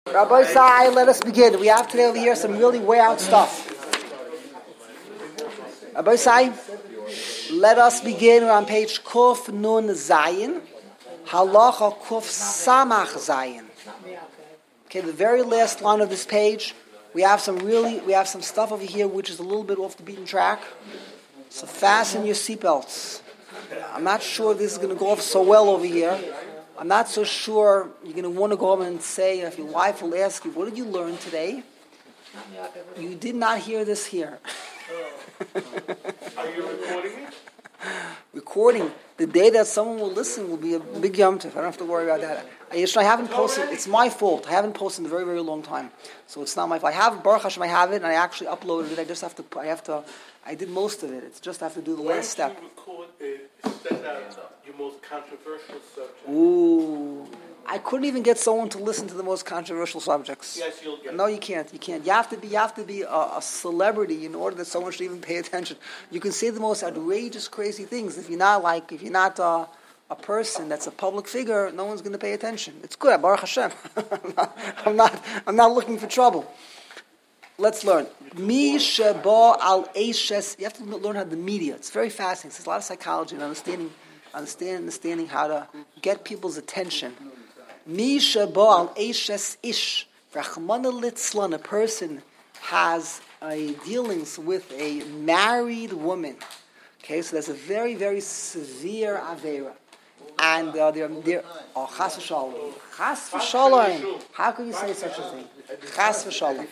Rabbi Sai, let us begin. We have today over here some really way out stuff. Rabbi Sai, let us begin. We're on page Kuf Nun Zayin, Halacha Kuf Samach Zayin. Okay, the very last line of this page. We have some stuff over here which is a little bit off the beaten track. So fasten your seatbelts. I'm not sure this is going to go off so well over here. I'm not so sure you're going to want to go home and say, if your wife will ask you, what did you learn today? You did not hear this here. Are you recording it? Recording. The day that someone will listen will be a big Yom Tov. I don't have to worry about that. I haven't posted. It's my fault. I haven't posted in a very, very long time. So it's not my fault. I have Baruch Hashem. I have it, and I actually uploaded it. I did most of it. It's just I have to do the last step. Why don't you record send out your most controversial subject? Ooh. I couldn't even get someone to listen to the most controversial subjects. Yes, you'll get. No, you can't. You have to be a celebrity in order that someone should even pay attention. You can say the most outrageous, crazy things. If you're not a person that's a public figure, no one's going to pay attention. It's good. Baruch Hashem. I'm not looking for trouble. Let's learn. Mi sheba al eishes. You have to learn how the media. It's very fascinating. There's a lot of psychology and understanding how to get people's attention. Mi sheba al eishes ish. Rachmana litzlan. A person has dealings with a married woman. Okay, so there's a very, very severe avera. And they're chas v'shalom. Chas v'shalom. How can you say such a thing? Chas v'shalom.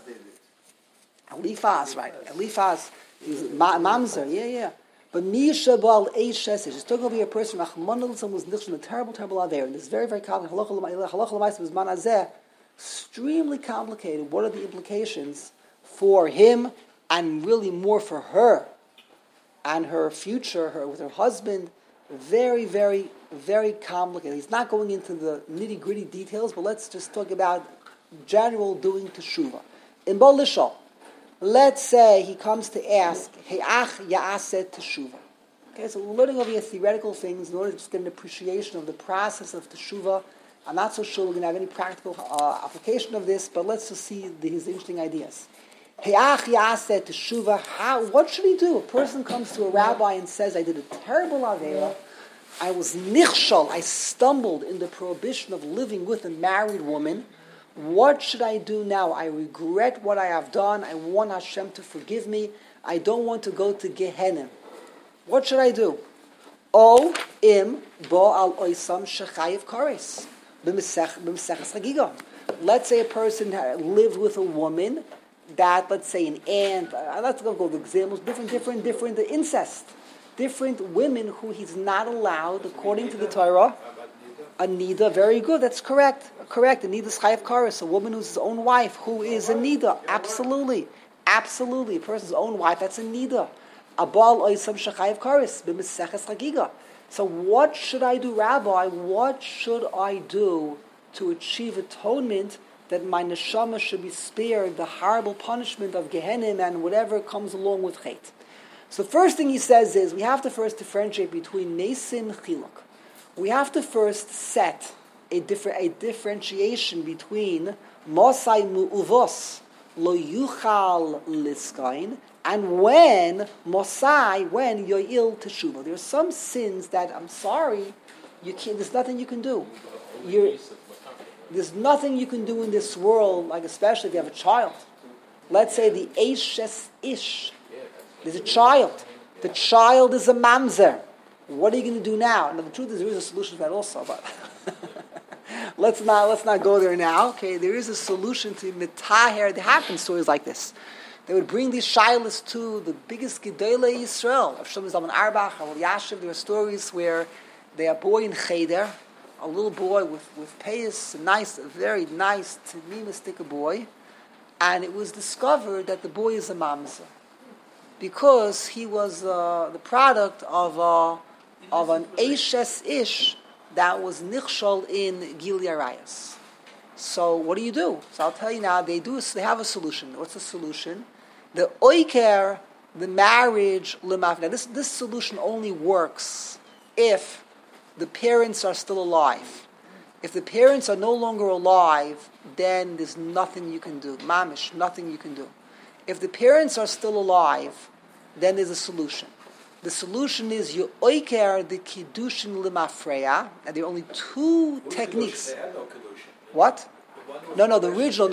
Eliphaz, right? Eliphaz is mamzer, yeah. But Misha Bal Eishes is talking over a person. Rachmana litzlan was nichshel in a terrible avera. And this is very, very complicated. Halacha l'maisa b'zman hazeh, extremely complicated. What are the implications for him, and really more for her, and her future, with her husband? Very, very, very complicated. He's not going into the nitty-gritty details, but let's just talk about general doing teshuvah. In Baal Lishol, let's say he comes to ask, He'ach ya'aseh teshuvah. Okay, so we're learning over here theoretical things in order to just get an appreciation of the process of teshuvah. I'm not so sure we're going to have any practical application of this, but let's just see his interesting ideas. He'ach ya'aseh teshuvah. What should he do? A person comes to a rabbi and says, I did a terrible avera. I was nichshal. I stumbled in the prohibition of living with a married woman. What should I do now? I regret what I have done. I want Hashem to forgive me. I don't want to go to Gehenna. What should I do? O im bo al oisam shechayev kares b'meseches chagiga. Let's say a person lived with a woman that, let's say, an aunt. Let's go to examples. Different incest. Different women who he's not allowed, according to the Torah. A nida, very good. That's correct. A nida is chayav kares. A woman who's his own wife, who is a nida. Absolutely. A person's own wife. That's a nida. A baal oisam shechayav kares b'meseches chagiga. So what should I do, Rabbi? What should I do to achieve atonement that my neshama should be spared the horrible punishment of Gehenna and whatever comes along with Chet? So the first thing he says is we have to first differentiate between Nesin and Chiluk. We have to first set a differentiation between Mosai Mu'uvos Lo Yuchal Liskain and when Yoil Teshuvah. There are some sins that, I'm sorry, you can't. There's nothing you can do. There's nothing you can do in this world, like especially if you have a child. Let's say the Eishes Ish. There's a child. The child is a mamzer. What are you going to do now? Now the truth is there is a solution to that also, but let's not go there now. Okay, there is a solution to mitaher. There happen stories like this. They would bring these shilas to the biggest gedolei Yisrael. Of Shlomo Zalman Auerbach, Al Yashiv. There are stories where they are a boy in cheder, a little boy with payas, a very nice, tamimistic boy, and it was discovered that the boy is a mamzer because he was the product of an Eishes Ish that was nichshol in Gili Arayas. So what do? So I'll tell you now, they have a solution. What's the solution? The oiker, the marriage, lemaf. Now this solution only works if the parents are still alive. If the parents are no longer alive, then there's nothing you can do. Mamish, nothing you can do. If the parents are still alive, then there's a solution. The solution is you oiker the kiddushin limafreya, and there are only two techniques. They had no kiddushin. What? No, the original,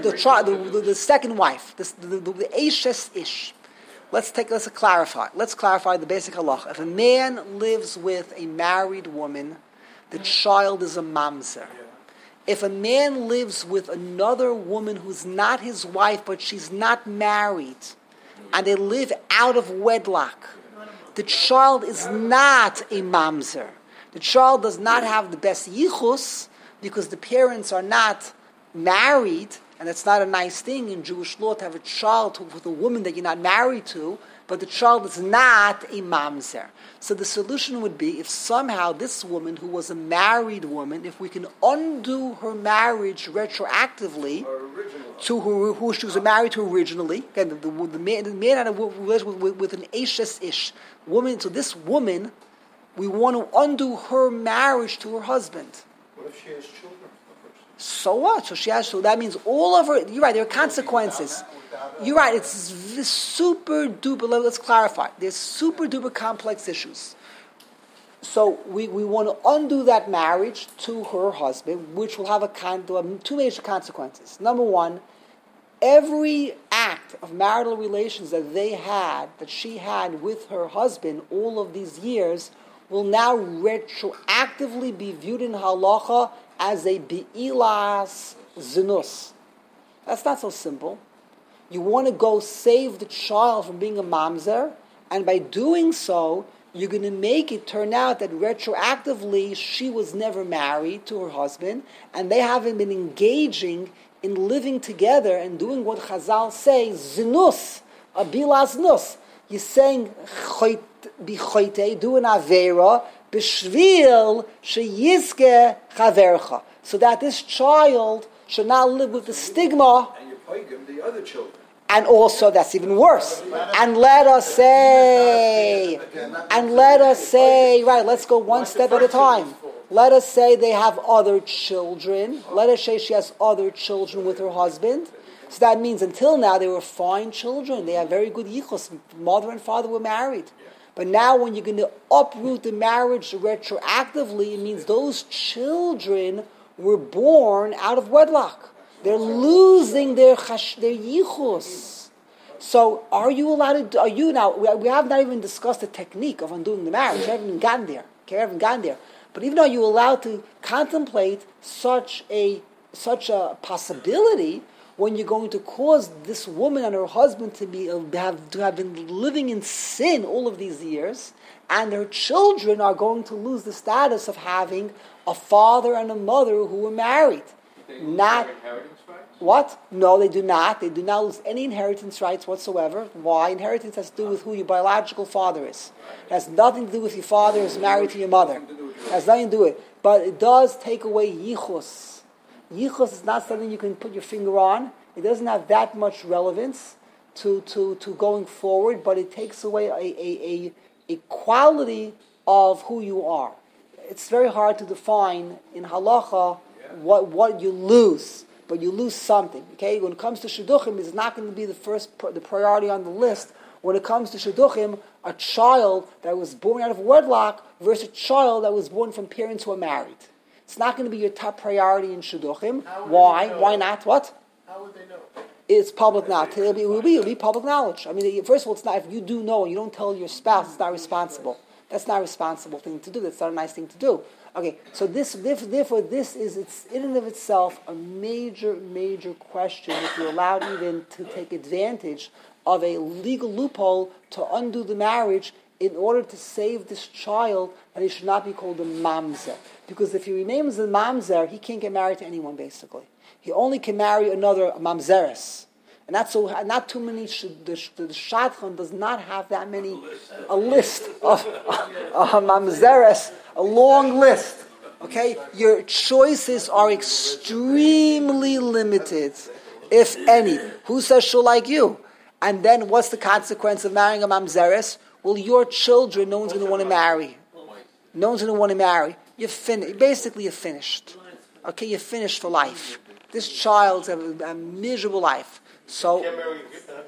the second wife, the Eishes Ish. Let's clarify. Let's clarify the basic halacha. If a man lives with a married woman, the child is a mamzer. If a man lives with another woman who's not his wife, but she's not married, and they live out of wedlock, the child is not a mamzer. The child does not have the best yichus because the parents are not married, and it's not a nice thing in Jewish law to have a child with a woman that you're not married to, but the child is not a mamzer. So the solution would be if somehow this woman, who was a married woman, if we can undo her marriage retroactively to who she was married to originally, again, the man had a relationship with an Eishes Ish woman, so this woman, we want to undo her marriage to her husband. What if she has children? So what? So that means all of her. You're right. There are consequences. You're right. It's super duper. Let's clarify. There's super duper complex issues. So we want to undo that marriage to her husband, which will have two major consequences. Number one, every act of marital relations that she had with her husband all of these years will now retroactively be viewed in halacha as a bi'ilas zinus. That's not so simple. You want to go save the child from being a mamzer, and by doing so, you're going to make it turn out that retroactively she was never married to her husband, and they haven't been engaging in living together and doing what Chazal say, zinus, a bi'ilas zinus. You're saying, bichoite, do an avera, b'shvil sheyizke chavercha, so that this child should not live with the stigma. And you pagan the other children. And also, that's even worse. And let us say, right, let's go one step at a time. Let us say they have other children. Let us say she has other children with her husband. So that means until now they were fine children. They have very good yichus. Mother and father were married. But now when you're going to uproot the marriage retroactively, it means those children were born out of wedlock. They're losing their yichus. So are you allowed to, we have not even discussed the technique of undoing the marriage. We haven't even gotten there. But even though you're allowed to contemplate such a possibility, when you're going to cause this woman and her husband to have been living in sin all of these years, and her children are going to lose the status of having a father and a mother who were married. Not inheritance rights? What? No, they do not. They do not lose any inheritance rights whatsoever. Why? Inheritance has to do with who your biological father is. It has nothing to do with your father who's married to your mother. It has nothing to do with it. But it does take away yichus. Yichus is not something you can put your finger on. It doesn't have that much relevance to going forward, but it takes away a quality of who you are. It's very hard to define in halacha what you lose, but you lose something. Okay, when it comes to shidduchim, it's not going to be the priority on the list. When it comes to shidduchim, a child that was born out of wedlock versus a child that was born from parents who are married. It's not going to be your top priority in shidduchim. Why? Why not? What? How would they know? It's public knowledge. It will be public knowledge. I mean, first of all, it's not. If you do know and you don't tell your spouse, it's not responsible. That's not a responsible thing to do. That's not a nice thing to do. Okay, so therefore, this is, it's in and of itself a major, major question if you're allowed even to take advantage of a legal loophole to undo the marriage in order to save this child, and he should not be called a mamzer. Because if he remains a mamzer, he can't get married to anyone, basically. He only can marry another mamzeres. And not too many, the shadchan does not have that many, a list of mamzeres, a long list. Okay? Your choices are extremely limited, if any. Who says she'll like you? And then what's the consequence of marrying a mamzeres? Well, your children, no one's going to want to marry. No one's going to want to marry. You're finished. Basically, you're finished. okay, you're finished for life. This child's a miserable life. So, Can't marry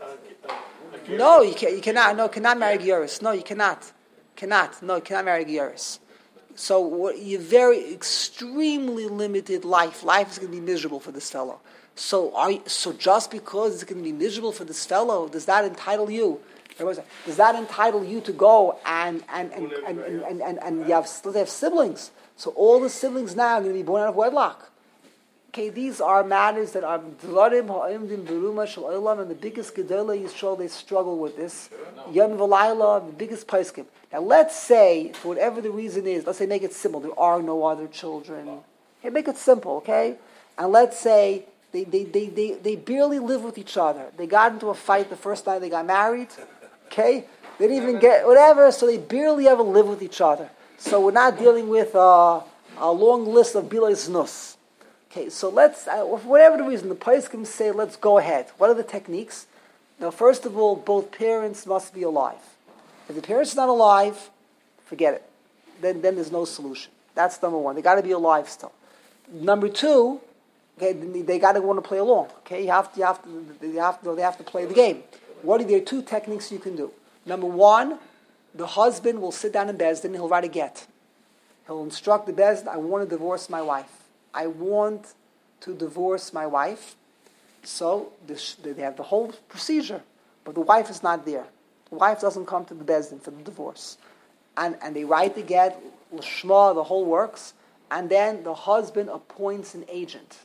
a no, you cannot. No, cannot marry Gioris. No, you cannot. No, you cannot marry Gioris. So you're very extremely limited life. Life is going to be miserable for this fellow. So just because it's going to be miserable for this fellow, does that entitle you? Does that entitle you to go and you have siblings? So all the siblings now are going to be born out of wedlock. Okay, these are matters that are Dvarim ha'imdim beruma shel olam, and the biggest Gedolei Yisrael, they struggle with this. Yom v'layla, the biggest paiskim. Now let's say, for whatever the reason is, let's say make it simple, there are no other children. Okay, make it simple, okay? And let's say they barely live with each other. They got into a fight the first night they got married, okay? They didn't even get, whatever, so they barely ever live with each other. So we're not dealing with a long list of bilay znus. Okay, so let's, for whatever the reason, the poskim say, let's go ahead. What are the techniques? Now, first of all, both parents must be alive. If the parents are not alive, forget it. Then there's no solution. That's number one. They got to be alive still. Number two, okay, they got to want to play along. Okay, they have to play the game. There are two techniques you can do. Number one, the husband will sit down in Bezdin and he'll write a get. He'll instruct the Bezdin, I want to divorce my wife. I want to divorce my wife. So they have the whole procedure, but the wife is not there. The wife doesn't come to the Bezdin for the divorce. And they write the get, l'shma, the whole works, and then the husband appoints an agent.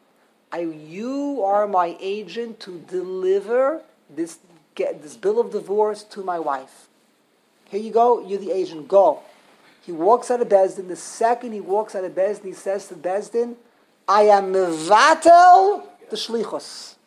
You are my agent to deliver this bill of divorce to my wife. Here you go, you're the agent, go. He walks out of Bezdin. The second he walks out of Bezdin, he says to Bezdin, I am mevatel the shlichus.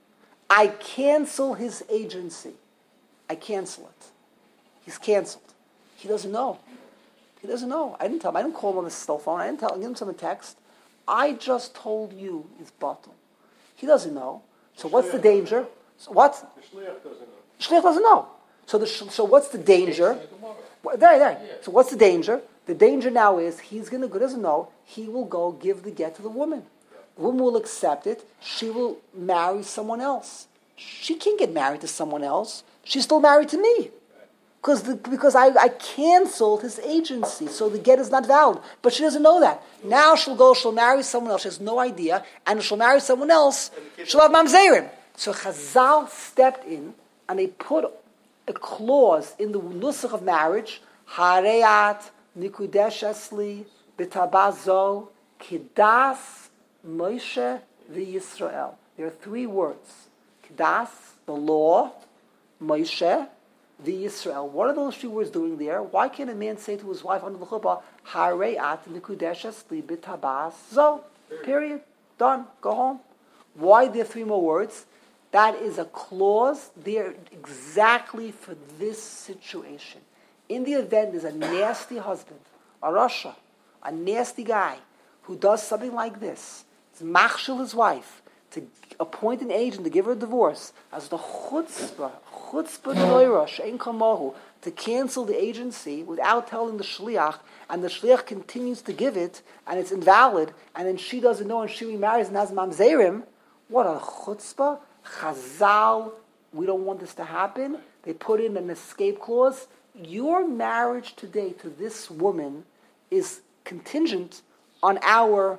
I cancel his agency. I cancel it. He's canceled. He doesn't know. I didn't tell him. I didn't call him on the cell phone. I didn't give him some text. I just told you it's bottle. He doesn't know. So what's the danger? So what? The shliach doesn't know. Shliach doesn't know. So what's the danger? There. So what's the danger? The danger now is he doesn't know, he will go give the get to the woman. The woman will accept it. She will marry someone else. She can't get married to someone else. She's still married to me. Because I canceled his agency, so the get is not valid. But she doesn't know that. Now she'll marry someone else. She has no idea. And she'll marry someone else. She'll have mamzerim. So Chazal stepped in and they put a clause in the nusach of marriage, Hareat Nikudesh Esli B'tabazo Kidas Moshe v'Yisrael. There are three words. Kidas, the law, Moshe, v'Yisrael. What are those three words doing there? Why can't a man say to his wife under the chuppah, Hareat Nikudesh Esli B'tabazo? Period. Done. Go home. Why are there three more words? That is a clause there exactly for this situation. In the event there's a nasty husband, a rasha, a nasty guy, who does something like this, he's machshel his wife, to appoint an agent to give her a divorce, as the chutzpah noira, she'en kamahu, to cancel the agency without telling the shliach, and the shliach continues to give it, and it's invalid, and then she doesn't know, and she remarries and has mamzerim. What a chutzpah! Chazal, we don't want this to happen. They put in an escape clause. Your marriage today to this woman is contingent on our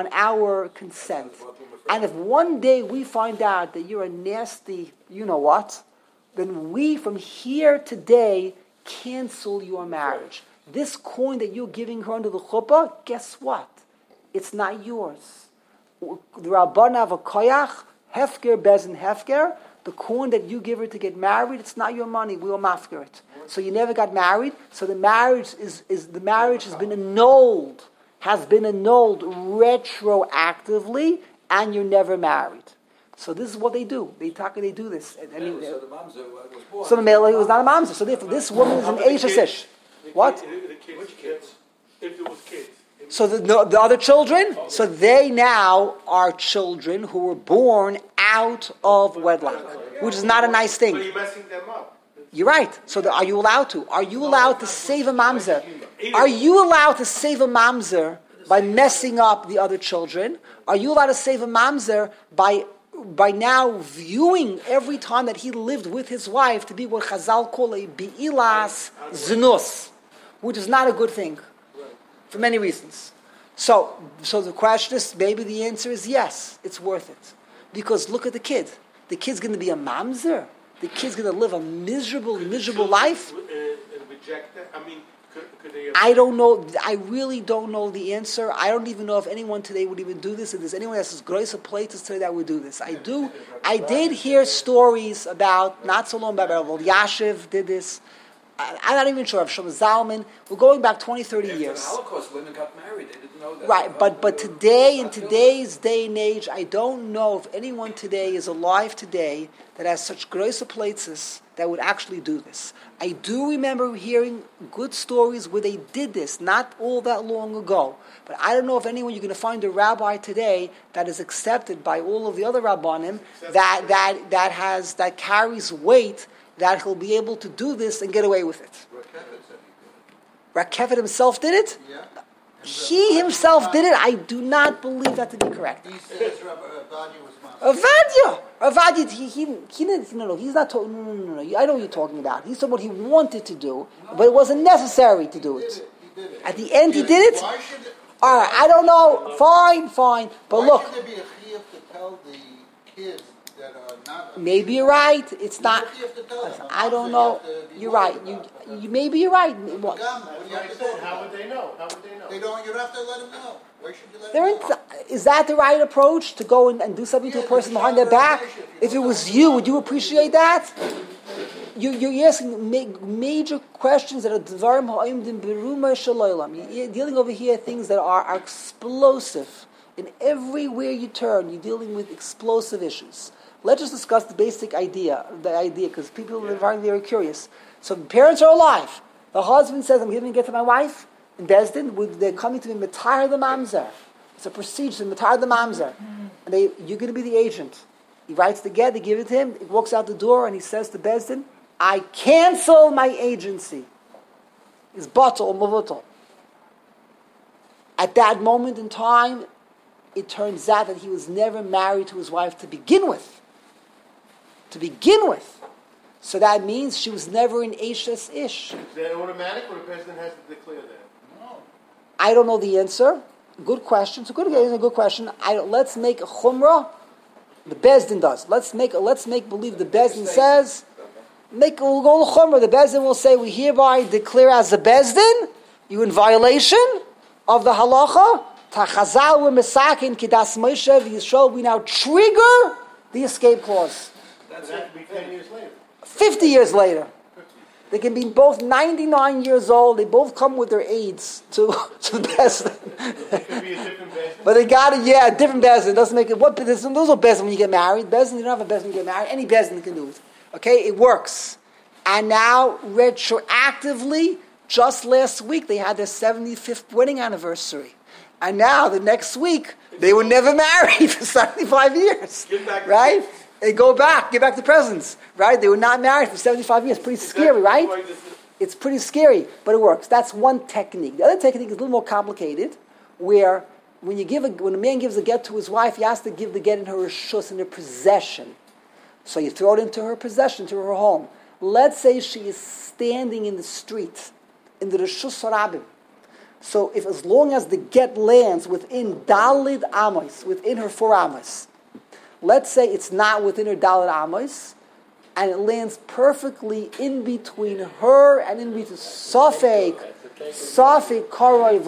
consent. And if one day we find out that you're a nasty, you know what, then we from here today cancel your marriage. This coin that you're giving her under the chuppah, guess what? It's not yours. The Rabban have a koyach, hefker, bezin hefker, the coin that you give her to get married, it's not your money, we will mafker it. So you never got married, so the marriage has been annulled retroactively, and you're never married. So this is what they do. They do this. So the mamzer was born. So the male was not a mamzer. So therefore, this woman is an Eishasish. What? Which kids? If there was kids. So the other children? So they now are children who were born out of wedlock, which is not a nice thing. But you're messing them up. You're right. So are you allowed to? Are you allowed to save a mamzer? Are you allowed to save a mamzer by messing up the other children? Are you allowed to save a mamzer by now viewing every time that he lived with his wife to be what Chazal call a bi'ilas zinus, which is not a good thing for many reasons. So the question is, maybe the answer is yes, it's worth it. Because look at the kid. The kid's going to be a mamzer. The kid's going to live a miserable life. Reject that? I mean, could they? I don't know. I really don't know the answer. I don't even know if anyone today would even do this. If there's anyone that's as gross a places today that would do this. I did hear stories about, not so long back, Rav Yashiv did this. I'm not even sure of Shlomo Zalman. We're going back 20, 30 years. After the Holocaust, women got married. They didn't know that. Right, but today, in today's day and age, I don't know if anyone today is alive today that has such gross places that would actually do this. I do remember hearing good stories where they did this, not all that long ago. But I don't know if anyone you're going to find a rabbi today that is accepted by all of the other rabbanim that carries weight, that he'll be able to do this and get away with it. Rakevet himself did it? Yeah. He himself did it? I do not believe that to be correct. He says Avadia was Avadia, he didn't, no, he's not talking, no, I know what you're talking about. He's talking about he wanted to do, but it wasn't necessary to do it. He did it. At the end, he did it? Why should it? All right, I don't know, fine, but Why look. should there be a chiyuv to tell the kids that are not... Maybe you're right. It's not. What do you have to tell them? I don't know. You're right. Maybe you're right. What? How would they know? You don't have to let them know. Why should you let There them know? is that the right approach to go and do something to a person behind their back? If it was you, would you appreciate that? You're asking major questions that are dvarim ha'imdim beruma shalaylam. You're dealing over here things that are explosive. And everywhere you turn, you're dealing with explosive issues. Let's just discuss the basic idea, because people are very curious. So the parents are alive. The husband says, I'm giving it to my wife. In Bezdin, they're coming to me, Matar the Mamzer. It's a procedure, Matar the Mamzer. And you're going to be the agent. He writes the get, they give it to him, he walks out the door, and he says to Bezdin, I cancel my agency. It's batal, mavutal. At that moment in time, it turns out that he was never married to his wife to begin with. So that means she was never an Eshes Ish. Is that automatic, or the president has to declare that? No. I don't know the answer. Good question. It's a good question. Let's make a chumrah. The Bezdin does. Let's make believe the Bezdin says. We'll go to chumrah. The Bezdin will say, we hereby declare as the Bezdin, you in violation of the halacha. Tachazal we're mesakin kidas Moshe v'Yisrael. We now trigger the escape clause. That has to be 10 years later. 50 years later. They can be both 99 years old. They both come with their aides to the Bezdin. It could be a different Bezdin. But they got it, a different Bezdin. Doesn't make it. Those are Bezdin when you get married. Bezdin, you don't have a Bezdin when you get married. Any Bezdin can do it. Okay, it works. And now, retroactively, just last week, they had their 75th wedding anniversary. And now, the next week, they were never married for 75 years. Right? They get back the presents. Right? They were not married for 75 years. Pretty scary, right? It's pretty scary, but it works. That's one technique. The other technique is a little more complicated, where when a man gives a get to his wife, he has to give the get in her reshus, in her possession. So you throw it into her possession, to her home. Let's say she is standing in the street, in the reshus harabim. So as long as the get lands within Dalid Amos, within her 4 Amos, let's say it's not within her Dalid Amos, and it lands perfectly in between her and in between Safek, Karov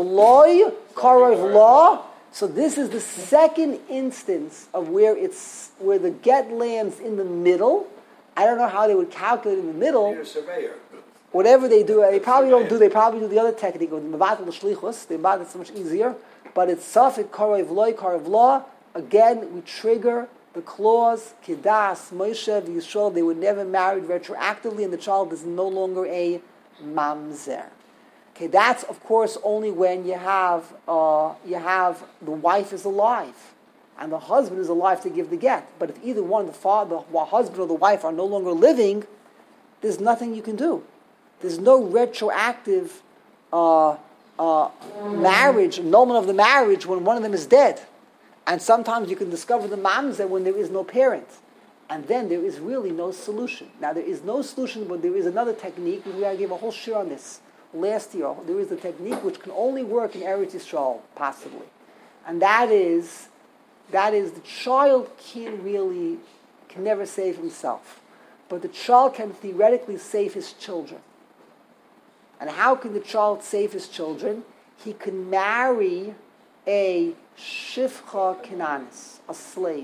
Law. So this is the second instance of where the get lands in the middle. I don't know how they would calculate in the middle. You're a surveyor. Whatever they do, they probably don't do. They probably do the other technique of Mavatal Shlichus. They make it so much easier. But it's Safek Karov Law. Again, we trigger the clause Kedas Moshe v'Yisrael. They were never married retroactively, and the child is no longer a mamzer. Okay, that's of course only when you have the wife is alive, and the husband is alive to give the get. But if either one, the husband or the wife, are no longer living, there's nothing you can do. There's no retroactive marriage, annulment of the marriage, when one of them is dead. And sometimes you can discover the mamzer when there is no parent. And then there is really no solution. Now there is no solution, but there is another technique. We gave a whole shir on this last year. There is a technique which can only work in Eretz Yisrael, possibly. And that is the child can never save himself. But the child can theoretically save his children. And how can the child save his children? He can marry a shifcha kinanis, a slave.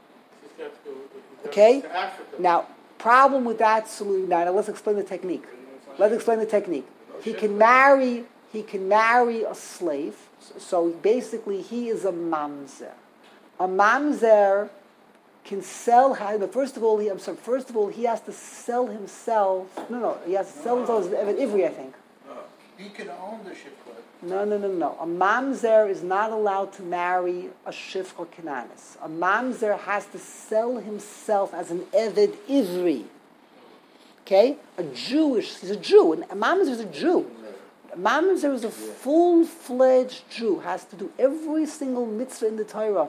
Okay? Now, problem with that solution. Now let's explain the technique. He can marry a slave. So basically, he is a mamzer. A mamzer can sell. First of all, he has to sell himself. He has to sell himself as Eved Ivri, I think. He can own the shifcha. No. A mamzer is not allowed to marry a shifcha kinanis. A mamzer has to sell himself as an Eved Ivri. Okay? He's a Jew. And a mamzer is a Jew. A mamzer is a full-fledged Jew. Has to do every single mitzvah in the Torah.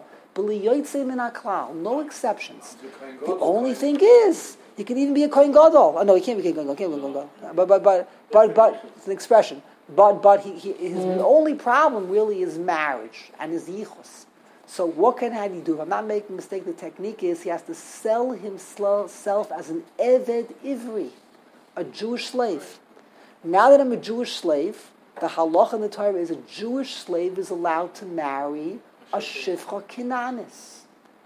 No exceptions. The only thing is, he can even be a Kohen Gadol. Oh, no, he can't be a Kohen Gadol. But it's an expression. But his only problem really is marriage and his yichus. So what can he do? If I'm not making a mistake, the technique is he has to sell himself as an Eved Ivri, a Jewish slave. Now that I'm a Jewish slave, the halacha in the Torah is a Jewish slave is allowed to marry a shifcha kinanis.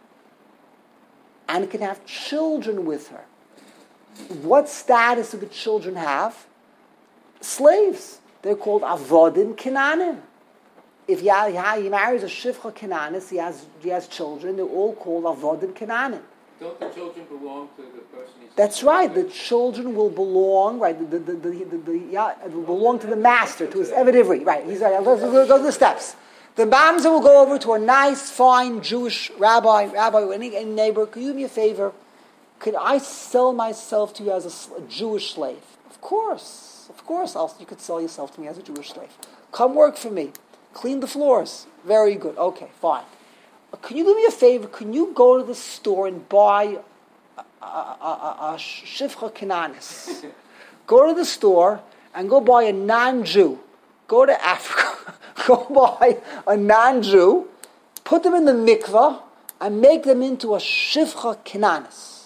And can have children with her. What status do the children have? Slaves. They're called avodim kinanim. If he marries a shifcha kinanis, he has children. They're all called avodim kinanim. Don't the children belong to the person? That's right. The children will belong. Right. It will belong to the master, to his Eved Ivri. Right. He's right. Let's go to the steps. The mamzer will go over to a nice, fine Jewish rabbi, any neighbor. Could you do me a favor? Could I sell myself to you as a Jewish slave? Of course. You could sell yourself to me as a Jewish slave. Come work for me. Clean the floors. Very good. Okay, fine. Can you do me a favor? Can you go to the store and buy a shifcha kinanis? Go to the store and go buy a non-Jew. Go to Africa. Go buy a non-Jew. Put them in the mikvah and make them into a shifcha kinanis.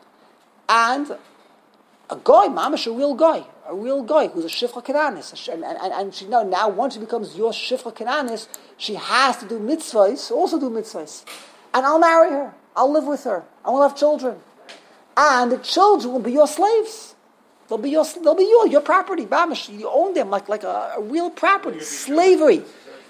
And a guy, mamash, a real guy who's a shifcha kinanis. And she now once she becomes your shifcha kinanis, she has to do mitzvahs, also do mitzvahs. And I'll marry her. I'll live with her. I will have children. And the children will be your slaves. They'll be your property. Mamash, you own them like a real property. Slavery.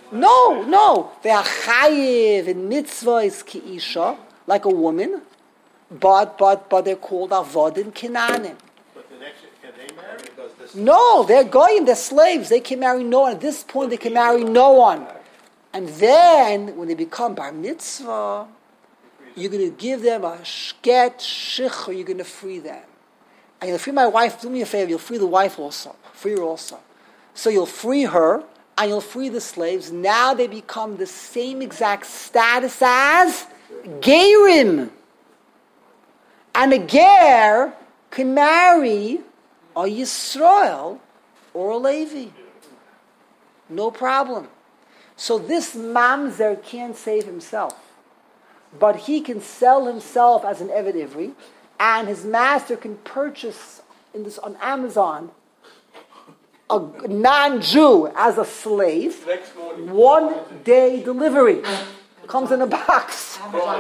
No. They are chayiv in mitzvahs ki isha, like a woman. But they're called avodim kinanim. But the next, can they marry? No, they're goyim, they're slaves. They can marry no one. At this point, they can marry no one. And then, when they become bar mitzvah, you're going to give them a shket, shich, you're going to free them. And you'll free my wife. Do me a favor, you'll free the wife also. Free her also. So you'll free her, and you'll free the slaves. Now they become the same exact status as gerim. And a ger can marry a Yisrael or a Levi. No problem. So this mamzer can't save himself. But he can sell himself as an Eved Ivri, and his master can purchase on Amazon a non-Jew as a slave. 1 day delivery. Comes in a box.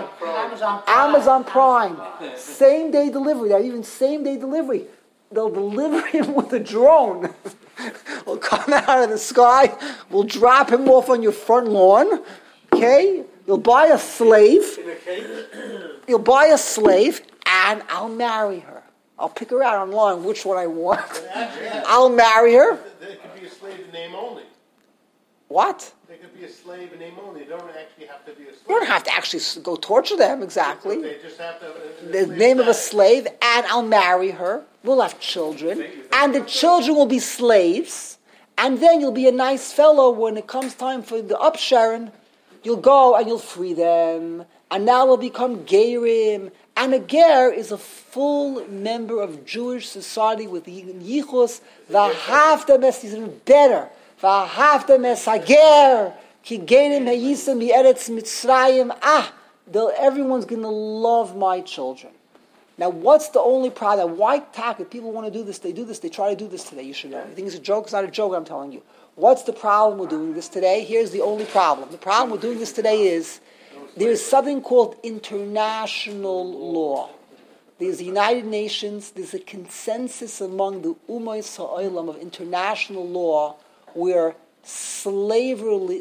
Amazon Prime. Same day delivery. They're even same day delivery. They'll deliver him with a drone. Will come out of the sky. Will drop him off on your front lawn. Okay? You'll buy a slave. You'll buy a slave, and I'll marry her. I'll pick her out online which one I want. I'll marry her. There could be a slave in name only. What? They could be a slave in name only. They don't actually have to be a slave. You don't have to actually go torture them, exactly. They just have to... The name of a slave, and I'll marry her. We'll have children. And the children will be slaves. And then you'll be a nice fellow when it comes time for the upsharon. You'll go and you'll free them. And now they'll become Gerim. And a Ger is a full member of Jewish society with Yichus. V'ahavta mes is even better. V'ahavta mes hager. Ki gerim hayisam mi'eretz Mitzrayim. Everyone's going to love my children. Now, what's the only problem? Why if people want to do this, they try to do this today, you should know. You think it's a joke? It's not a joke, I'm telling you. What's the problem with doing this today? Here's the only problem. The problem with doing this today is there's something called international law. There's the United Nations, there's a consensus among the Ummos Ha'olam of international law where slavery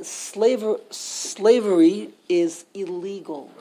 is illegal.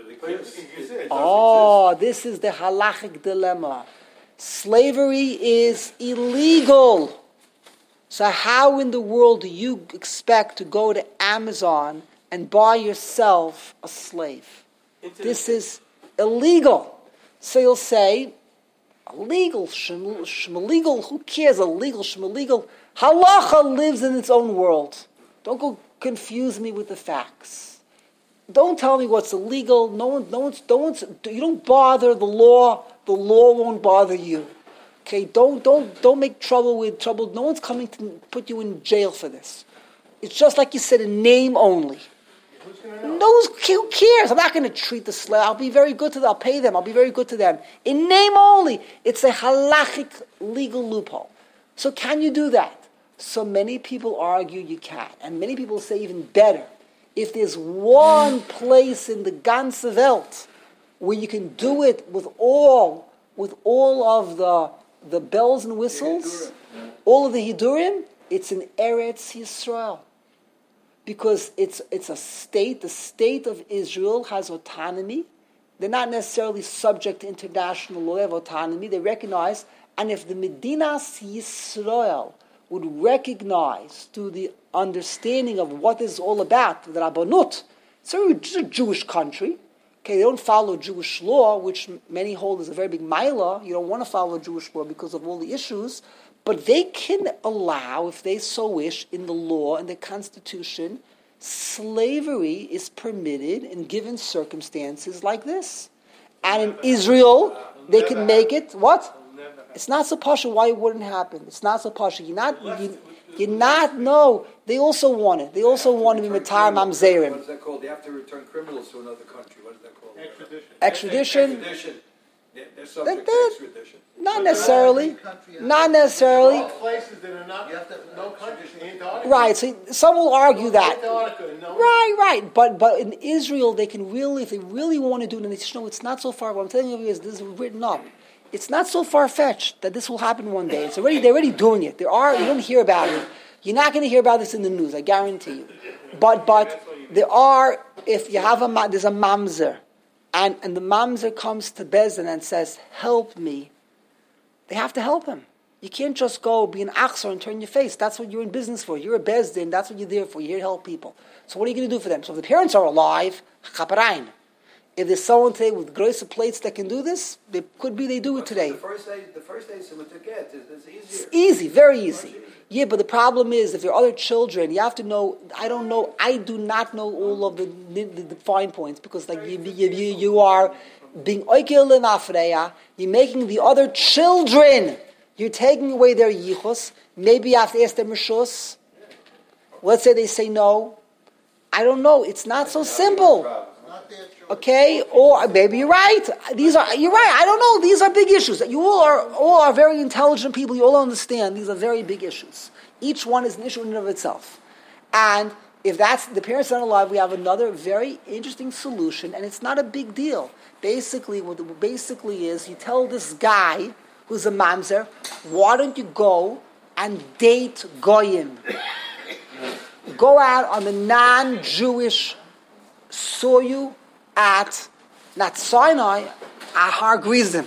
This is the halachic dilemma. Slavery is illegal. So how in the world do you expect to go to Amazon and buy yourself a slave? This is illegal. So you'll say, illegal, shmalegal, who cares, illegal, shmalegal? Halacha lives in its own world. Don't go confuse me with the facts. Don't tell me what's illegal. You don't bother the law. The law won't bother you. Okay, don't make trouble. No one's coming to put you in jail for this. It's just like you said, a name only. Who's going to know? Who cares? I'm not going to treat the slave. I'll be very good to them. I'll pay them. I'll be very good to them. In name only. It's a halachic legal loophole. So can you do that? So many people argue you can. And many people say even better. If there's one place in the ganze Welt where you can do it with all of the bells and whistles, all of the Hidurim, it's in Eretz Yisrael. Because it's a state, the state of Israel has autonomy. They're not necessarily subject to international law, they have autonomy, they recognize, and if the Medinas Yisrael would recognize through the understanding of what this is all about, the Rabbanut, it's a Jewish country. Okay, they don't follow Jewish law, which many hold is a very big mila. You don't want to follow Jewish law because of all the issues. But they can allow, if they so wish, in the law and the constitution, slavery is permitted in given circumstances like this. And in Israel, they can make it, what? It's not so pasha why it wouldn't happen. It's not so pasha. No. They also want it. They also want to be matar mamzerim. What is that called? They have to return criminals to another country. What is that called? Extradition. They're subject to extradition. Not necessarily. All places that are not, no countries, Antarctica. Right, so some will argue that. Antarctica, no. Right. But in Israel, they can really, if they really want to do it, and they should know it's not so far. What I'm telling you is this is written up. It's not so far-fetched that this will happen one day. They're already doing it. You don't hear about it. You're not going to hear about this in the news, I guarantee you. But there are, if you have there's a mamzer, and the mamzer comes to Bezdin and says, help me, they have to help him. You can't just go be an achsor and turn your face. That's what you're in business for. You're a Bezdin, that's what you're there for. You're here to help people. So what are you going to do for them? So if the parents are alive, chaparain. If there's someone today with grosser plates that can do this, they do it today. The first day someone to get is easier. It's easy, very easy. Yeah, but the problem is, if there are other children, you have to know. I do not know all of the fine points because, like you are being oikil and afreya. You're making the other children. You're taking away their yichus. Maybe you have to ask them rishus. Let's say they say no. I don't know. It's not so simple. Okay, or maybe you're right. You're right. I don't know. These are big issues. You all are very intelligent people. You all understand these are very big issues. Each one is an issue in and of itself. And if that's the parents aren't alive, we have another very interesting solution, and it's not a big deal. Basically, what is you tell this guy who's a mamzer, why don't you go and date goyim? Go out on the non-Jewish soil at not Sinai, at Har Gerizim.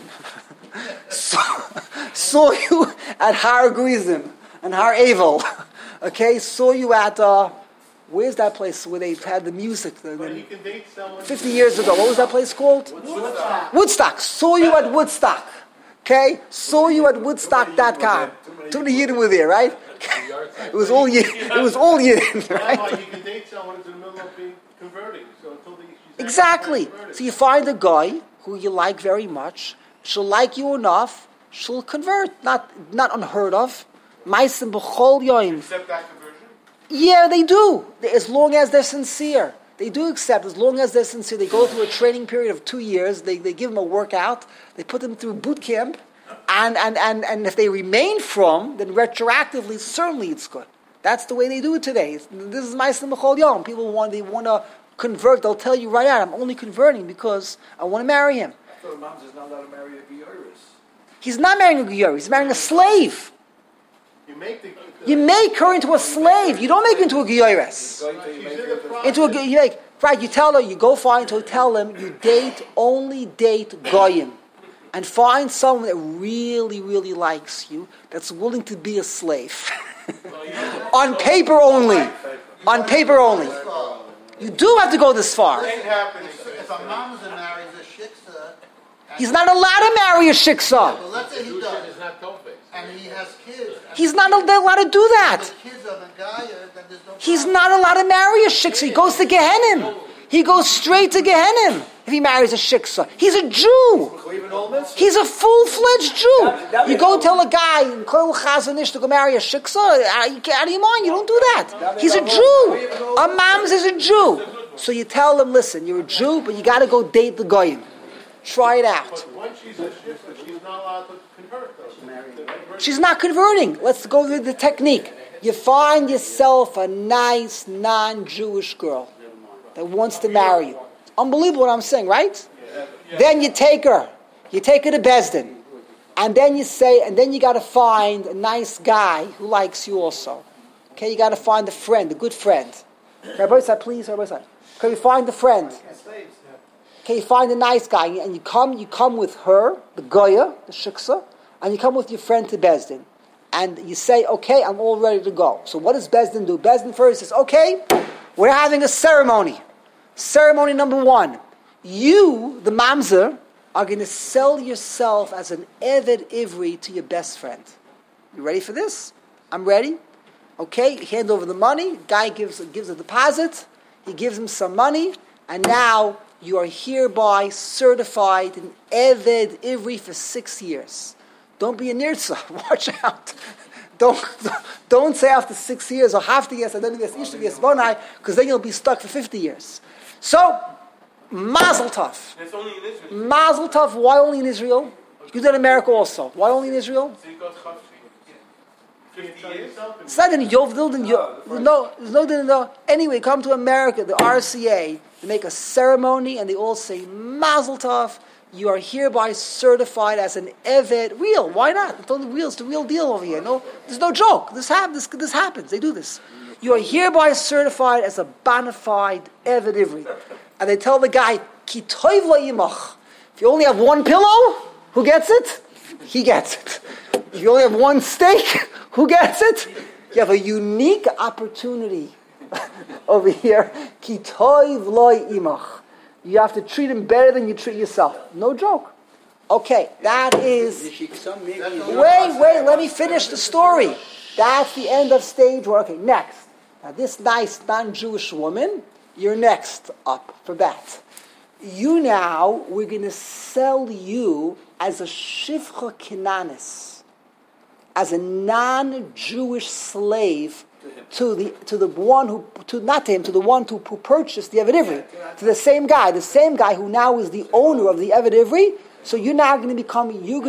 Saw you at Har Gerizim and Har Evel. Okay, saw you at where's that place where they had the music? But you can date someone 50 years ago. What was that place called? Woodstock. Saw you at Woodstock. Okay, saw you at Woodstock.com. Too many Yidden were there, right? It was all Yidden. It was all Yidden, right? Like you can date someone who's in the middle of being converting. So until she's Exactly. converted. So you find a guy who you like very much. She'll like you enough. She'll convert. Not unheard of. Ma'asim b'chol yoim. Accept that conversion? Yeah, they do. As long as they're sincere. They do accept, as long as they're sincere. They go through a training period of 2 years. They give them a workout. They put them through boot camp. And if they remain from, then retroactively, certainly it's good. That's the way they do it today. This is Ma'asim b'chol yom. People want to convert. They'll tell you right out, I'm only converting because I want to marry him. I thought Moms is not allowed to marry a Gioris. He's not marrying a Giyur. He's marrying a slave. You make her into a slave. You don't make her into a Giyores. You tell her, you go find her, tell him, you only date Goyim. And find someone that really, really likes you, that's willing to be a slave. On paper only. On paper only. You do have to go this far. If a mamzer marries a shiksa, He's not allowed to marry a shiksa. well, let's say he does, It's not tofes. and he has kids. He's not allowed to do that. The kids are the guy, then there's no He's problem. not allowed to marry a shiksa. He goes to Gehenim. He goes straight to Gehenim if he marries a shiksa. He's a Jew. He's a full-fledged Jew. You go tell a guy in Kol Chazanish to go marry a shiksa. Out of your mind, you don't do that. He's a Jew. A mams is a Jew. So you tell him, listen, you're a Jew, but you got to go date the Goyim. Try it out. But once she's a shifter, she's not allowed to convert, though. She's not converting. Let's go with the technique. You find yourself a nice non-Jewish girl that wants to marry you. Unbelievable what I'm saying, right? Then you take her. You take her to Besdin. And then you say, and then you got to find a nice guy who likes you also. Okay, you got to find a friend, a good friend. Rabbi Side, please, Rabbi Side. Okay, you find a friend. Okay, you find a nice guy, and you come with her, the Goya, the Shiksa, and you come with your friend to Besdin. And you say, okay, I'm all ready to go. So what does Besdin do? Besdin first says, okay, we're having a ceremony. Ceremony number 1. You, the mamzer, are going to sell yourself as an Eved Ivri to your best friend. You ready for this? I'm ready. Okay, you hand over the money. Guy gives a deposit. He gives him some money. And now you are hereby certified an Eved Ivri for 6 years. Don't be a nirtza. Watch out. Don't say after 6 years or half the years, I don't guess Ishta guess Bonai, because then you'll be stuck for 50 years. So, Mazel Tov. It's only in Israel. Mazel Tov. Why only in Israel? You do that in America also. Why only in Israel? So you got 50 years? It's not in Yovdil. No. Anyway, come to America, the RCA, they make a ceremony and they all say, Mazel Tov, you are hereby certified as an Eved. Real, why not? It's the real, it's the real deal over here. No, there's no joke. This happens. They do this. You are hereby certified as a bona fide Eved Ivri. And they tell the guy, Ki toiv lo yimach. If you only have one pillow, who gets it? He gets it. If you only have one steak, who gets it? You have a unique opportunity over here. Ki toiv lo imach. You have to treat him better than you treat yourself. No joke. Okay, that is... Wait, let me finish the story. That's the end of stage 1. Okay, next. Now this nice non-Jewish woman, you're next up for that. You now, we're going to sell you as a Shivcha Kinanis, as a non-Jewish slave to the one who purchased the Eved Ivri, to the same guy who now is the owner of the Eved Ivri. So you're now going to become.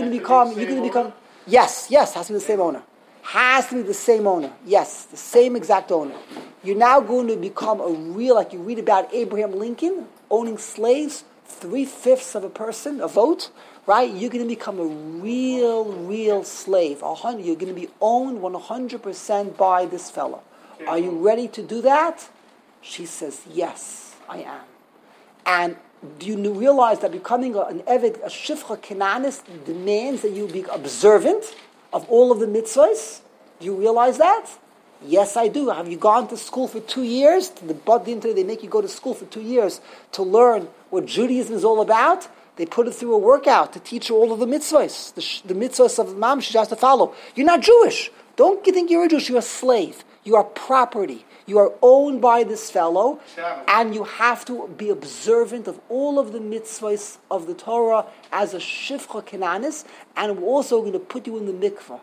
Yes, has to be the same owner. Has to be the same owner. Yes, the same exact owner. You're now going to become a real, like you read about Abraham Lincoln owning slaves, 3/5 of a person, a vote, right? You're going to become a real slave. You're going to be owned 100% by this fellow. Are you ready to do that? She says, yes, I am. And do you realize that becoming an Eved, a Shivcha Kananis, demands that you be observant of all of the mitzvahs? Do you realize that? Yes, I do. Have you gone to school for 2 years? They make you go to school for 2 years to learn what Judaism is all about. They put it through a workout to teach you all of the mitzvahs, the mitzvahs of the Mam she has to follow. You're not Jewish. Don't think you're a Jew, you're a slave. You are property. You are owned by this fellow, and you have to be observant of all of the mitzvahs of the Torah as a shifcha kenanis, and we're also going to put you in the mikveh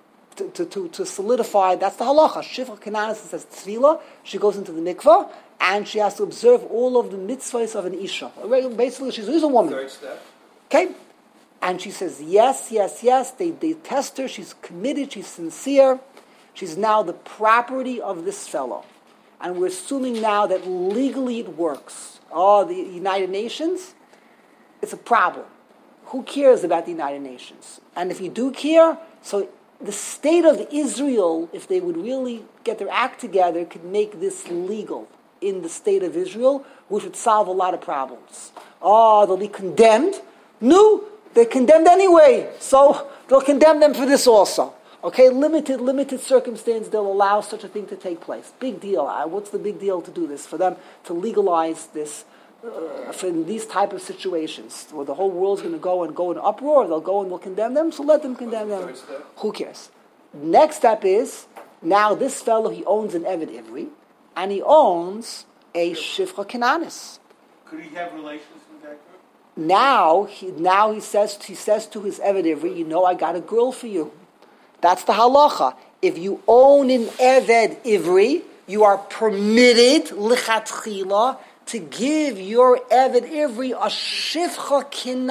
to solidify. That's the halacha. Shifcha kenanis says tefillah. She goes into the mikveh, and she has to observe all of the mitzvahs of an isha. Basically, she's a woman. Third step. Okay? And she says, yes. They test her. She's committed. She's sincere. She's now the property of this fellow. And we're assuming now that legally it works. Oh, the United Nations, it's a problem. Who cares about the United Nations? And if you do care, so the state of Israel, if they would really get their act together, could make this legal in the state of Israel, which would solve a lot of problems. Oh, they'll be condemned. No, they're condemned anyway. So they'll condemn them for this also. Okay, limited circumstance, they'll allow such a thing to take place. Big deal. What's the big deal to do this? For them to legalize this for these type of situations, where the whole world's going to go in uproar, they'll condemn them, so let them condemn them. Who cares? Next step is, now this fellow, he owns an Eved Ivri, and he owns a Shifcha Kenanis. Could he have relations with that girl? Now he says to his Eved Ivri, you know, I got a girl for you. That's the halacha. If you own an Eved Ivri, you are permitted, lichatchila, to give your Eved Ivri a Shifcha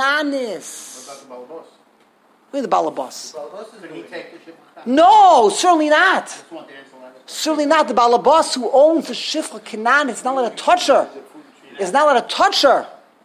Kenanis. What about the Balabas? Where's the Balabas? Could he take the Shifcha? No, certainly not. Just want the answer on that. Certainly not. The Balabas who owns the Shifcha Kenanis is not allowed to touch her. Is not allowed to touch her.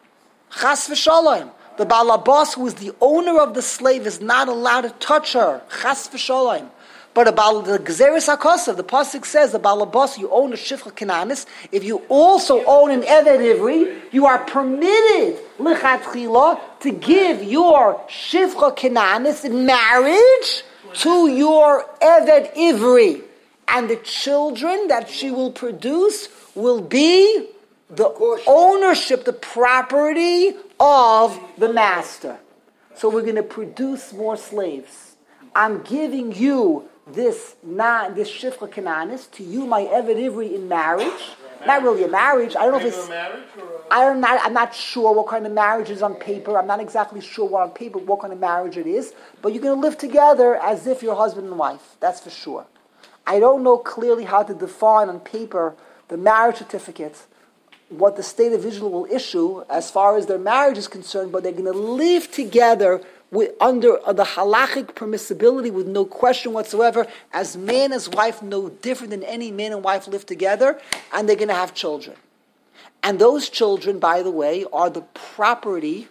Chas v'shalom. The Balabas, who is the owner of the slave, is not allowed to touch her. Chas v'shalom. But about the Gezeres HaKosav, the Pasuk says, the Balabas, you own a Shifcha Kenanis. If you also own an Eved Ivri, you are permitted, lichatchila, to give your Shifcha Kenanis in marriage to your Eved Ivri. And the children that she will produce will be the ownership, the property of the master. So we're going to produce more slaves. I'm giving you this Shifcha Kenanis to you, my Eved Ivri, in marriage. Not really a marriage. I don't know if it's marriage or I'm not sure what kind of marriage is on paper. I'm not exactly sure what kind of marriage it is. But you're going to live together as if you're husband and wife. That's for sure. I don't know clearly how to define on paper the marriage certificate, what the state of Israel will issue as far as their marriage is concerned, but they're going to live together under the halachic permissibility with no question whatsoever, as man and wife, no different than any man and wife live together, and they're going to have children. And those children, by the way, are the property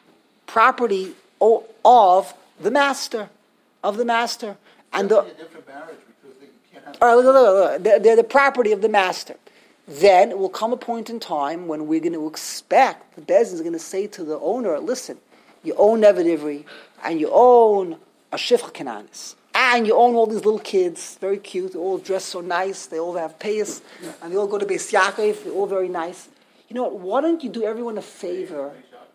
of the master. And a different marriage because they can't have. All right, look. They're the property of the master. Then it will come a point in time when we're going to expect, the Bezdin is going to say to the owner, listen, you own Eved Ivri, and you own a Shifcha Kenanis, and you own all these little kids, very cute, they all dress so nice, they all have payas, and they all go to Beis Yaakov, they're all very nice. You know what, why don't you do everyone a favor?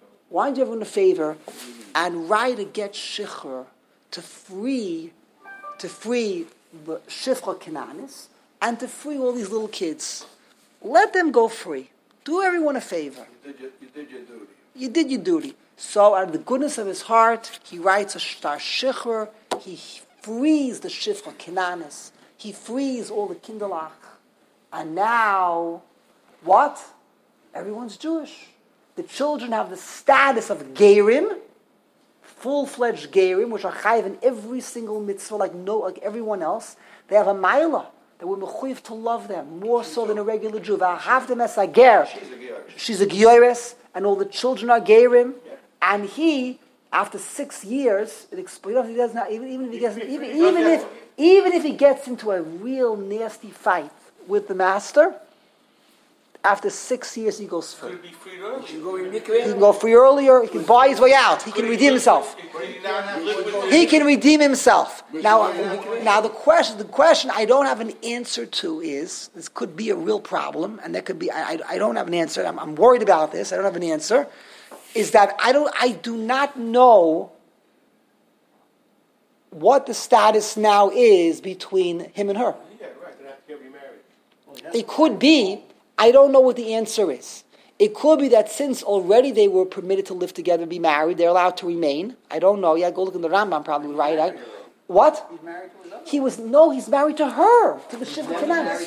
And write a get shichur to free the Shifcha Kenanis, and to free all these little kids. Let them go free. Do everyone a favor. You did your duty. You did your duty. So out of the goodness of his heart, he writes a star shichur. He frees the Shifcha Kenanis. He frees all the kinderlach. And now, what? Everyone's Jewish. The children have the status of Gerim, full-fledged Gerim, which are chayiv in every single mitzvah, like everyone else. They have a mailah. That we're mechuyev to love them more so than a regular Jew. V'ahavdem es hager. She's a gioris, and all the children are gerim. Yeah. And he, after 6 years, it explains. He does not even if he gets into a real nasty fight with the master. After 6 years, he goes free. Could he be freed early? He can go free earlier. He can buy his way out. He can redeem himself. He can redeem himself. Now the question I don't have an answer to is, this could be a real problem, and there could be, I don't have an answer. I'm worried about this. I don't have an answer. Is that I do not know what the status now is between him and her. Yeah, right. They have to get remarried. It could be, I don't know what the answer is. It could be that since already they were permitted to live together and be married, they're allowed to remain. I don't know. Yeah, go look in the Rambam, probably right. What? He's married to another. He's married to her, to the Shifra Kananis.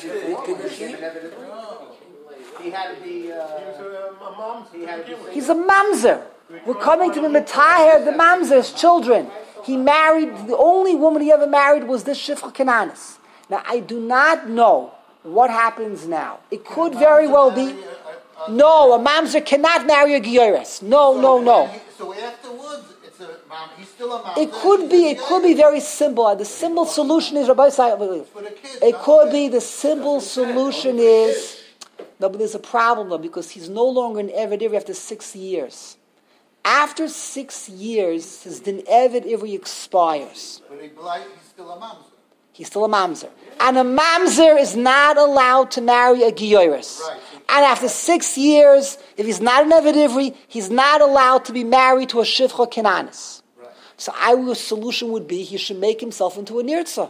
He had to be. He was a mom. He's a mamzer. We're coming to the Metaher, the mamzer's children. He married, the only woman he ever married was this Shifra Kananis. Now, I do not know what happens now. It could very well be. No, a mamzer cannot marry a Gioris. No. So afterwards, it's a mom. He's still a mom. It could be very simple. The simple solution is, Rabbi Say, For the kids, it could be the simple solution is, no, but there's a problem though, because he's no longer an Eved Ivri after 6 years. After 6 years, his Din Eved Ivri expires. But he's still a mamzer. He's still a mamzer. And a mamzer is not allowed to marry a Gioris. Right. And after 6 years, if he's not an Eved Ivri, he's not allowed to be married to a Shifcha Kenanis. Right. So our solution would be he should make himself into a Nirtza.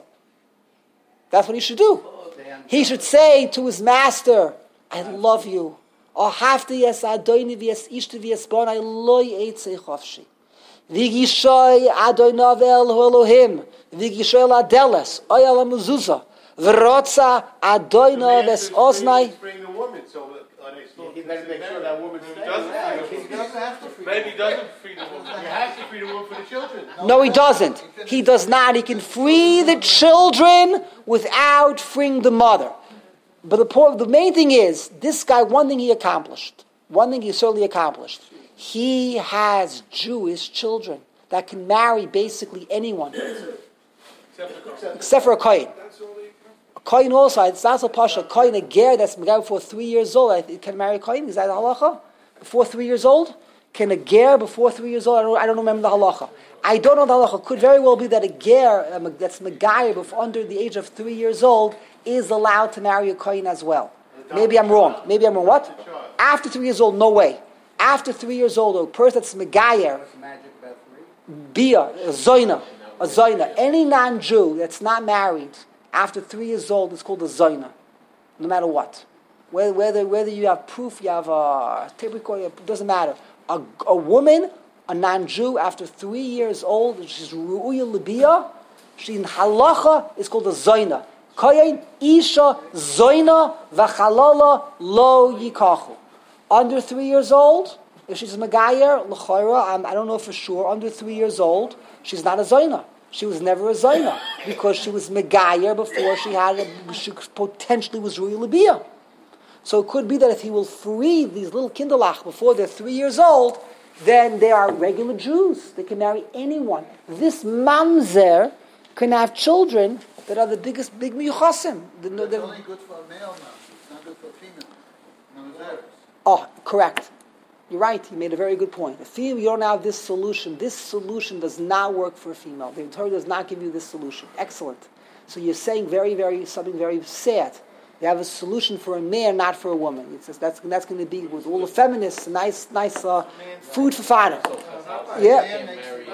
That's what he should do. He should say to his master, I love you. Oh, hafti yes adoini v'yes ishti v'yes bon, I loy eitzei chofshi. V'gishoy adoinavel hu Elohim. V'gishoy l'adeles. Oy ala mezuzah. V'rotza adoina ves oznai. Bring the woman, so are they still? He better make sure that woman He doesn't have to feed. Maybe he doesn't feed the woman. You have to free the woman for the children. No, he doesn't. He does not. He can free the children without freeing the mother. But the main thing is, this guy, one thing he accomplished. One thing he certainly accomplished. He has Jewish children that can marry basically anyone. Except for a Kohen. A Kohen also, it's not so pasha. A Kohen, a ger that's married before 3 years old, it can marry a Kohen. Is that the halacha? Before 3 years old? Can a ger before 3 years old? I don't remember the halacha. I don't know the halacha. Could very well be that a ger that's megayer under the age of 3 years old is allowed to marry a Kohen as well. Maybe I'm wrong. What? After 3 years old, no way. After 3 years old, a person that's megayer, What's the magic about 3? bia, a zoina. Any non-Jew that's not married after 3 years old is called a zoina, no matter what. Whether you have proof, you have a tape recorder, it doesn't matter. A woman, a non-Jew, after 3 years old, she's ru'uya libia, she in halacha is called a zoina. Koyin isha zoina v'chalala lo yikachu. Under 3 years old, if she's a megayer, l'chayra, I don't know for sure, under 3 years old, she's not a zoina. She was never a zoina because she was megayer before she potentially was ru'uya libia. So it could be that if he will free these little kinderlach before they're 3 years old, then they are regular Jews. They can marry anyone. This mamzer can have children that are the big miyuchasim. It's only good for a male now. It's not good for a female. Mamzeres. Oh, correct. You're right. You made a very good point. A female, you don't have this solution. This solution does not work for a female. The Torah does not give you this solution. Excellent. So you're saying something very sad. You have a solution for a man, not for a woman. It's just, that's going to be with all the feminists, nice food for fodder. Yeah.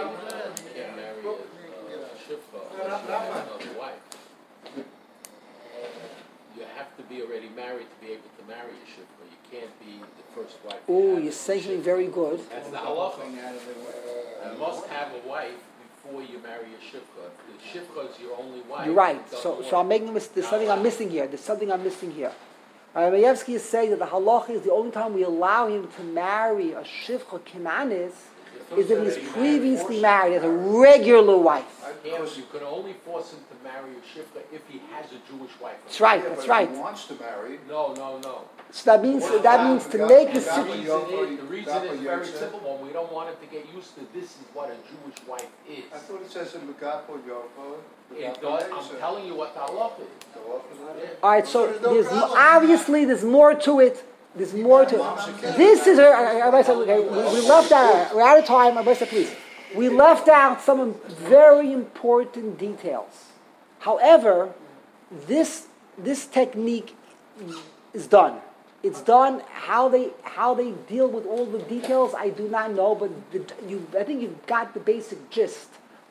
You have to be already married to be able to marry a shifra. You can't be the first wife. Oh, you're saying something very good. That's the halacha. You must have a wife before you marry a shifra. The shifra is your only wife. You're right. So I'm making there's something I'm missing here. Mayevsky is saying that the halacha is the only time we allow him to marry a shifra kenanis is if he's previously married as a regular wife. You can only force him to marry a shifra if he has a Jewish wife. That's right. Yeah, That's but right. if he wants to marry. No. So that means to make the The reason is very simple. One, we don't want him to get used to this is what a Jewish wife is. I thought it says in Megapo Yopo. It does. I'm telling you what the halacha is. All right. So there's more to it. There's more to it. This is we left out. We're out of time. Please. We left out some very important details. However, this technique is done. It's done. How they deal with all the details, I do not know. But I think you've got the basic gist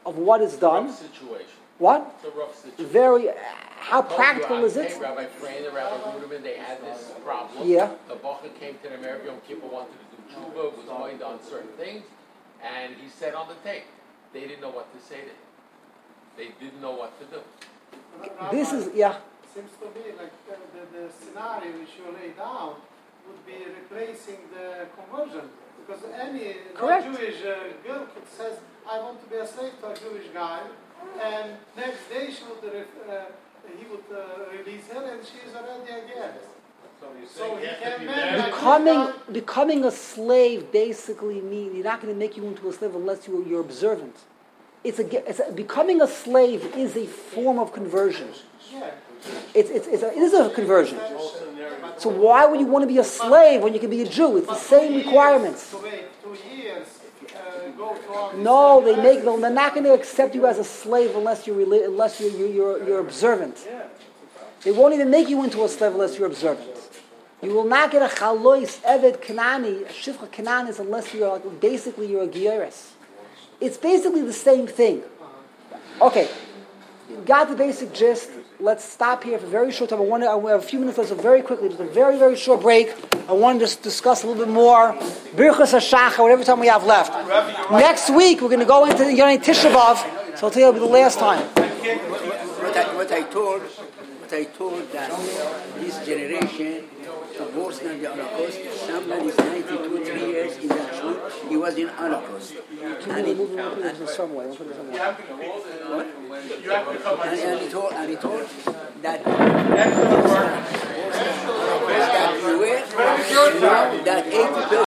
of what is done. Rough situation. What? It's a rough situation. Very. How practical is it? Hey, Rabbi Frein and Rabbi Ruderman, they had this problem. Yeah. The Bacha came to them every Yom Kippur, wanted to do tshuva, was going on certain things, and he said on the tape, they didn't know what to say to him. They didn't know what to do. This is, yeah. Seems to me like the scenario which you lay down would be replacing the conversion. Because any Jewish girl could say, I want to be a slave to a Jewish guy, and next day he would release her, and she is already again. So he can marry. Becoming a slave basically means you're not going to make you into a slave unless you're observant. Becoming a slave is a form of conversion. Yeah. It is a conversion. So why would you want to be a slave when you can be a Jew? It's the same requirements. To wait 2 years, go to all No, they're not going to accept you as a slave unless you're observant. They won't even make you into a slave unless you're observant. You will not get a chalois, eved, kanani, shifcha kananis unless you're a gieres. It's basically the same thing. Okay, you got the basic gist. Let's stop here for a very short time. I have a few minutes left, so very quickly, just a very, very short break. I want to just discuss a little bit more. Birchas HaShacha, whatever time we have left. Next week, we're going to go into Yonei Tisha B'Av, so I'll tell you it'll be the last time. What I told that this generation, worse than the Holocaust, somebody is 92, 3 years in the truth, he was in Holocaust. And he told that that 80%